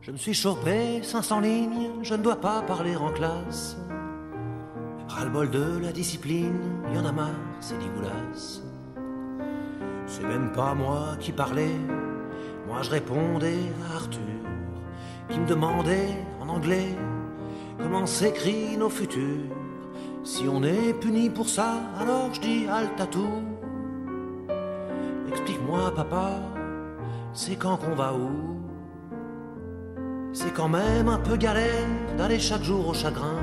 Je me suis chopé 500 lignes, je ne dois pas parler en classe. Ras-le-bol de la discipline, y en a marre, c'est dégueulasse. C'est même pas moi qui parlais, moi je répondais à Arthur, qui me demandait en anglais comment s'écrit nos futurs. Si on est puni pour ça, alors je dis halte à tout. Explique-moi papa, c'est quand qu'on va où? C'est quand même un peu galère d'aller chaque jour au chagrin.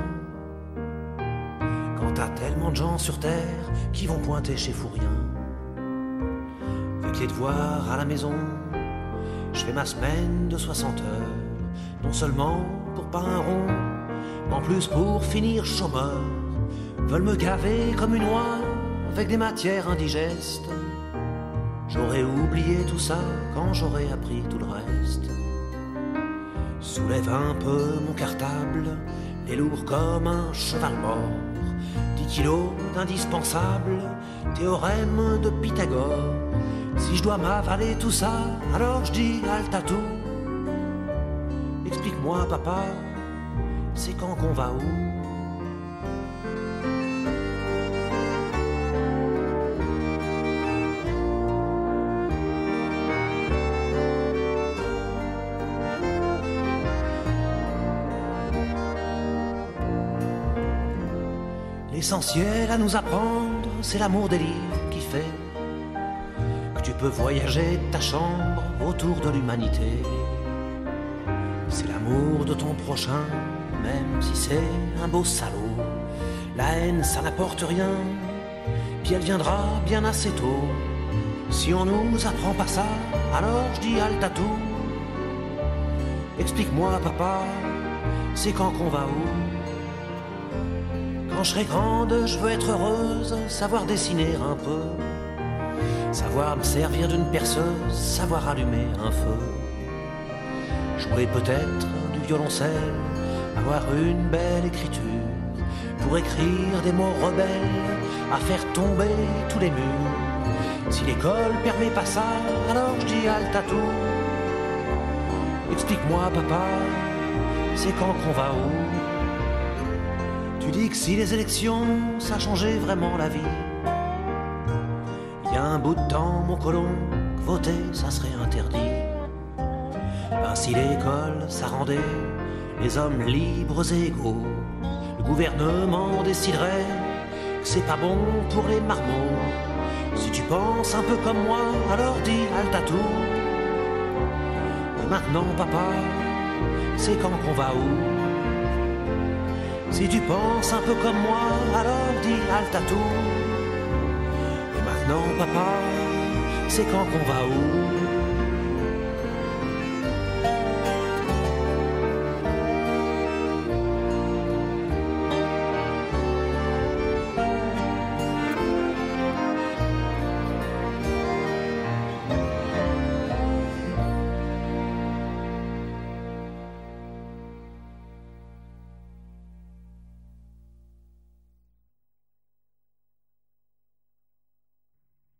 Quand t'as tellement de gens sur terre qui vont pointer chez Fourien. Avec les devoirs à la maison, je fais ma semaine de 60 heures. Non seulement pour pas un rond, mais en plus pour finir chômeur. Veulent me gaver comme une oie avec des matières indigestes. J'aurais oublié tout ça quand j'aurais appris tout le reste. Soulève un peu mon cartable, les lourd comme un cheval mort. 10 kilos d'indispensable, théorème de Pythagore. Si je dois m'avaler tout ça, alors je dis halte à tout. Explique-moi papa, c'est quand qu'on va où? L'essentiel à nous apprendre, c'est l'amour des livres qui fait que tu peux voyager de ta chambre autour de l'humanité. C'est l'amour de ton prochain, même si c'est un beau salaud. La haine, ça n'apporte rien, puis elle viendra bien assez tôt. Si on nous apprend pas ça, alors je dis halte à tout. Explique-moi papa, c'est quand qu'on va où? Quand je serai grande, je veux être heureuse, savoir dessiner un peu, savoir me servir d'une perceuse, savoir allumer un feu, jouer peut-être du violoncelle, avoir une belle écriture, pour écrire des mots rebelles, à faire tomber tous les murs. Si l'école permet pas ça, alors je dis halte à tout. Explique-moi papa, c'est quand qu'on va où? Tu dis que si les élections, ça changeait vraiment la vie. Il y a un bout de temps, mon colon, que voter, ça serait interdit. Ben si l'école, ça rendait les hommes libres et égaux, le gouvernement déciderait que c'est pas bon pour les marmots. Si tu penses un peu comme moi, alors dis halte à tout. Et maintenant, papa, c'est quand qu'on va où? Si tu penses un peu comme moi, alors dis halte à tout. Et maintenant, papa, c'est quand qu'on va où?